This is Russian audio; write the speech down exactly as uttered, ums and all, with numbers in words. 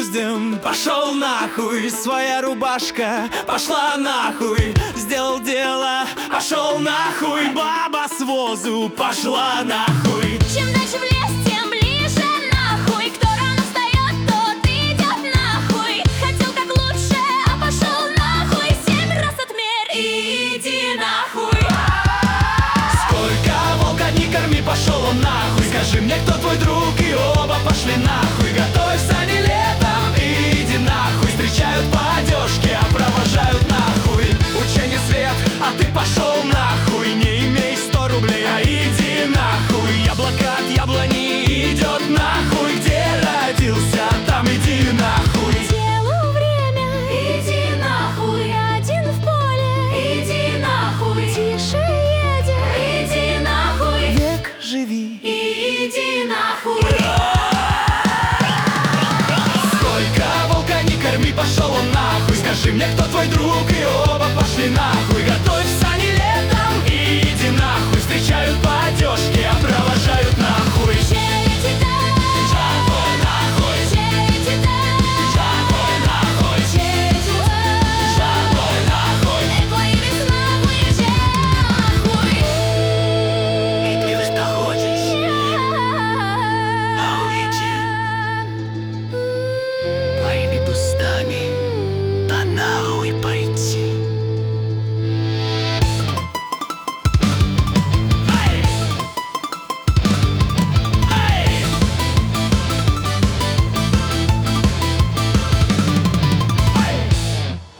груздем. Пошел нахуй, своя рубашка пошла нахуй. Сделал дело, пошел нахуй. Баба с возу пошла нахуй. Чем дальше в лес, тем ближе нахуй. Кто рано встает, тот идет нахуй. Хотел как лучше, а пошел нахуй. Семь раз отмерь и иди нахуй. Сколько волка не корми, пошел он нахуй. Скажи мне, кто твой друг, и оба пошли нахуй. Готовься не летом, и иди нахуй. Встречают по одежке, а провожают нахуй. Учение свет, а ты пошел нахуй. Не имей сто рублей, а иди нахуй. Яблоко от яблони идет нахуй. Где родился, там иди нахуй. Делу время, Иди нахуй, один в поле, иди нахуй, тише едет, иди нахуй, Век живи. иди нахуй. Сколько волка не корми, пошел он нахуй. Скажи мне, кто твой друг, и оба пошли нахуй.